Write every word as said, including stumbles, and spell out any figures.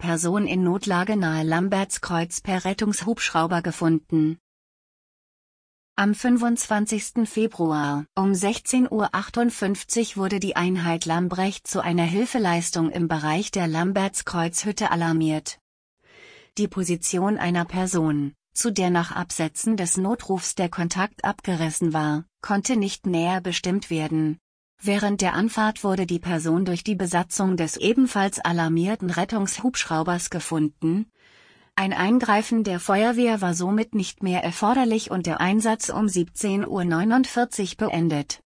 Person in Notlage nahe Lambertskreuz per Rettungshubschrauber gefunden. Am fünfundzwanzigsten Februar um sechzehn Uhr achtundfünfzig wurde die Einheit Lambrecht zu einer Hilfeleistung im Bereich der Lambertskreuz-Hütte alarmiert. Die Position einer Person, zu der nach Absetzen des Notrufs der Kontakt abgerissen war, konnte nicht näher bestimmt werden. Während der Anfahrt wurde die Person durch die Besatzung des ebenfalls alarmierten Rettungshubschraubers gefunden. Ein Eingreifen der Feuerwehr war somit nicht mehr erforderlich und der Einsatz um siebzehn Uhr neunundvierzig beendet.